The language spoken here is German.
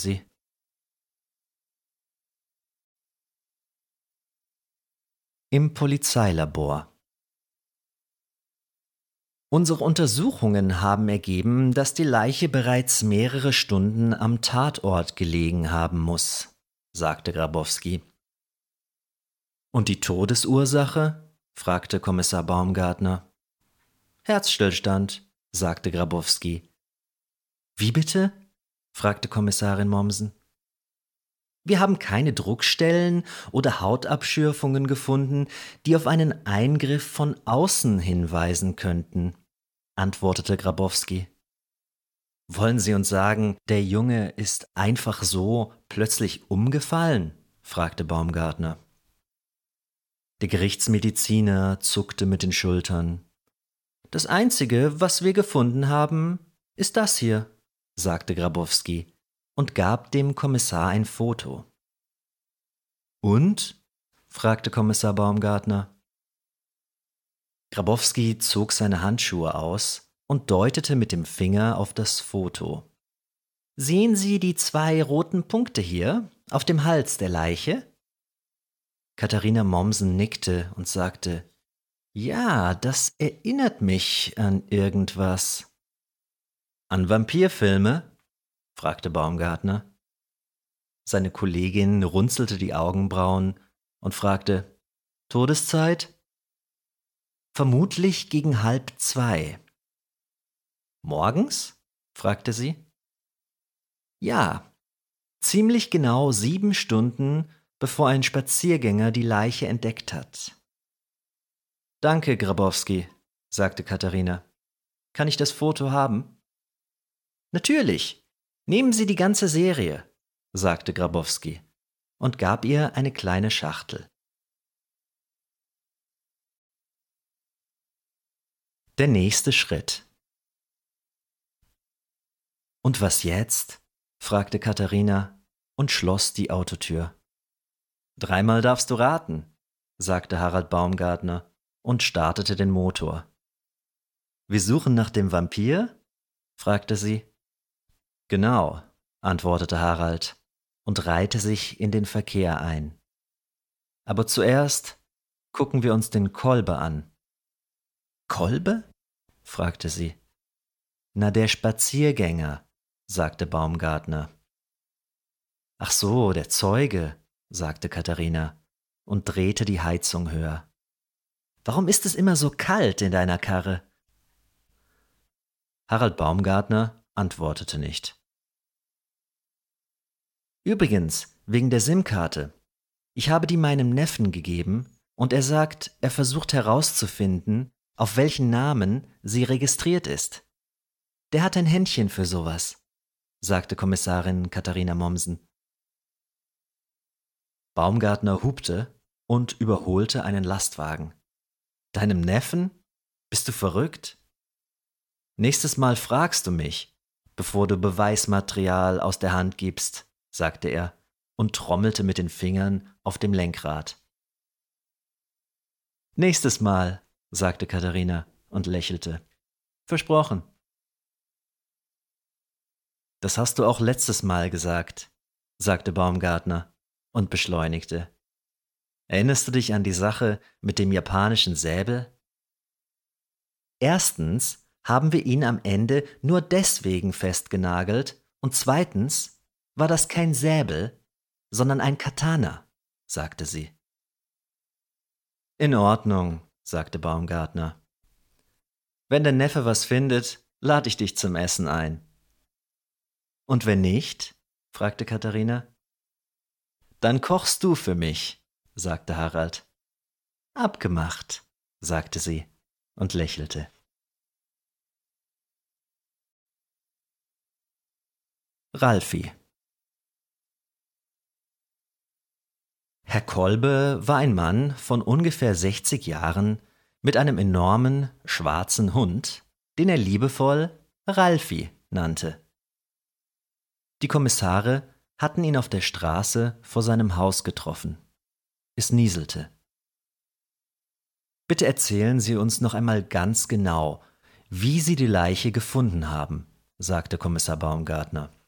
sie. Im Polizeilabor. Unsere Untersuchungen haben ergeben, dass die Leiche bereits mehrere Stunden am Tatort gelegen haben muss, sagte Grabowski. Und die Todesursache? Fragte Kommissar Baumgartner. Herzstillstand, sagte Grabowski. Wie bitte? Fragte Kommissarin Mommsen. Wir haben keine Druckstellen oder Hautabschürfungen gefunden, die auf einen Eingriff von außen hinweisen könnten, antwortete Grabowski. Wollen Sie uns sagen, der Junge ist einfach so plötzlich umgefallen? Fragte Baumgartner. Der Gerichtsmediziner zuckte mit den Schultern. Das Einzige, was wir gefunden haben, ist das hier, sagte Grabowski und gab dem Kommissar ein Foto. Und? Fragte Kommissar Baumgartner. Grabowski zog seine Handschuhe aus und deutete mit dem Finger auf das Foto. Sehen Sie die 2 roten Punkte hier auf dem Hals der Leiche? Katharina Mommsen nickte und sagte, ja, das erinnert mich an irgendwas. An Vampirfilme? Fragte Baumgartner. Seine Kollegin runzelte die Augenbrauen und fragte, Todeszeit? Vermutlich gegen 1:30. Morgens? Fragte sie. Ja, ziemlich genau 7 Stunden, bevor ein Spaziergänger die Leiche entdeckt hat. Danke, Grabowski, sagte Katharina. Kann ich das Foto haben? Natürlich. Nehmen Sie die ganze Serie, sagte Grabowski und gab ihr eine kleine Schachtel. Der nächste Schritt. Und was jetzt? Fragte Katharina und schloss die Autotür. 3-mal darfst du raten, sagte Harald Baumgartner und startete den Motor. Wir suchen nach dem Vampir? Fragte sie. Genau, antwortete Harald und reihte sich in den Verkehr ein. Aber zuerst gucken wir uns den Kolbe an. Kolbe? Fragte sie. Na, der Spaziergänger, sagte Baumgartner. Ach so, der Zeuge, sagte Katharina und drehte die Heizung höher. Warum ist es immer so kalt in deiner Karre? Harald Baumgartner antwortete nicht. Übrigens, wegen der SIM-Karte. Ich habe die meinem Neffen gegeben und er sagt, er versucht herauszufinden, auf welchen Namen sie registriert ist. Der hat ein Händchen für sowas, sagte Kommissarin Katharina Mommsen. Baumgartner hupte und überholte einen Lastwagen. Deinem Neffen? Bist du verrückt? Nächstes Mal fragst du mich, bevor du Beweismaterial aus der Hand gibst, sagte er und trommelte mit den Fingern auf dem Lenkrad. Nächstes Mal, sagte Katharina und lächelte. Versprochen. Das hast du auch letztes Mal gesagt, sagte Baumgartner und beschleunigte. Erinnerst du dich an die Sache mit dem japanischen Säbel? Erstens haben wir ihn am Ende nur deswegen festgenagelt und zweitens war das kein Säbel, sondern ein Katana, sagte sie. In Ordnung, sagte Baumgartner. Wenn der Neffe was findet, lade ich dich zum Essen ein. Und wenn nicht? Fragte Katharina. Dann kochst du für mich, sagte Harald. Abgemacht, sagte sie und lächelte. Ralfi. Herr Kolbe war ein Mann von ungefähr 60 Jahren mit einem enormen, schwarzen Hund, den er liebevoll Ralfi nannte. Die Kommissare hatten ihn auf der Straße vor seinem Haus getroffen. Es nieselte. Bitte erzählen Sie uns noch einmal ganz genau, wie Sie die Leiche gefunden haben, sagte Kommissar Baumgartner.